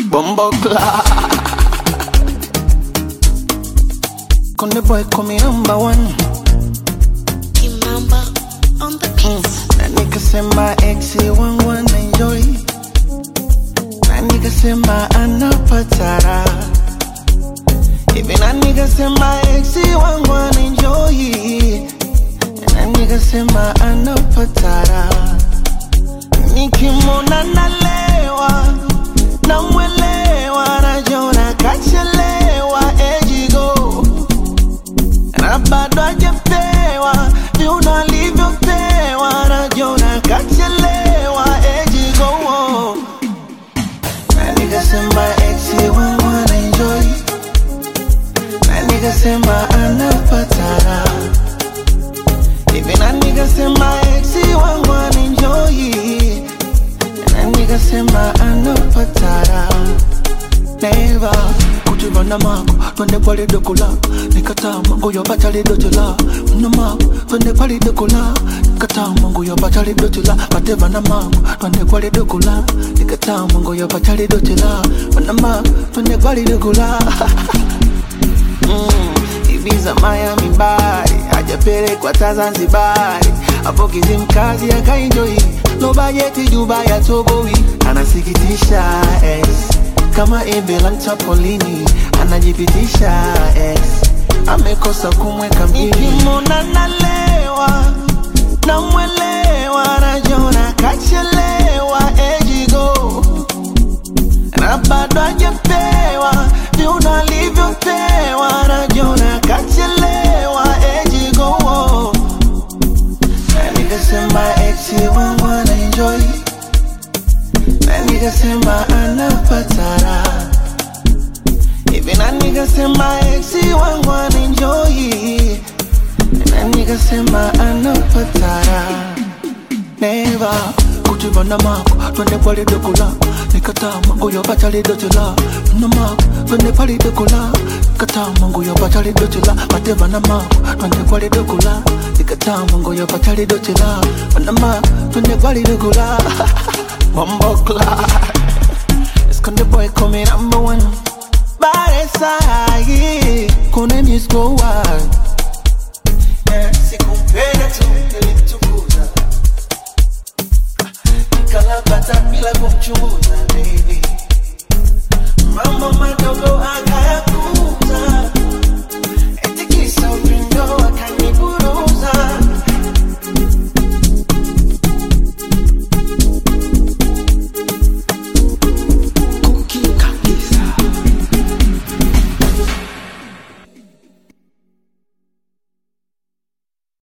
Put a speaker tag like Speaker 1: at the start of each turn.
Speaker 1: Bumbo clock. Con the boy call me number one.
Speaker 2: Kimamba on the beats.
Speaker 1: That nigga say my ex, he want enjoy. That nigga say my Anna Patara. Even a nigga say my ex, he want enjoy. And that nigga say my Anna Patara. Nikimona nalewa, namwelewa, najona kachelewa, ejigo. Na bado hajapewa, viuno alivyopewa, najona kachelewa, ejigo. That nigga say my ex, he wanna enjoy. That nigga say my Anna Patara. Even a nigga say my ex, he wanna enjoy. And that nigga say my Anna Patara. Never kujivana mako, twende pale dokola. Nikataa mango ya batali dotela. Mna mako, twende pale dokola. Nikataa mango ya batali dotela. Batevana mako, twende pale dokola. Nikataa mango ya batali dotela. Mna mako, twende pale dokola. Ibiza Miami bari, hajapelekwa Zanzibari. Hapo Kizimkazi akaenjoy, no budget Dubai atoboi. Anasikitisha kama embe la mtapolini, anajipitisha amekosa kumweka mjini. Nikimwona nalewa, namwelewa, najona kachelewa, ejigo. Na bado hajapewa, viuno alivyopewa, najona kachelewa, ejigo. That nigga say my ex, he wanna enjoy. That nigga say my Anna Patara. Even a nigga say my ex, he wanna enjoy. And that nigga say my Anna Patara. Never kujivana mako, twende pale dokola. Nikataa mango ya batali dotela. Mna mako, twende pale dokola. Nikataa mango ya batali dotela. Batevana mako, twende pale dokola. Nikataa mango ya batali dotela. Mna mako, twende pale dokola. Bumbo clock. It's con the boy call me number one. Bad side, kone miss go wild. Yeah, siku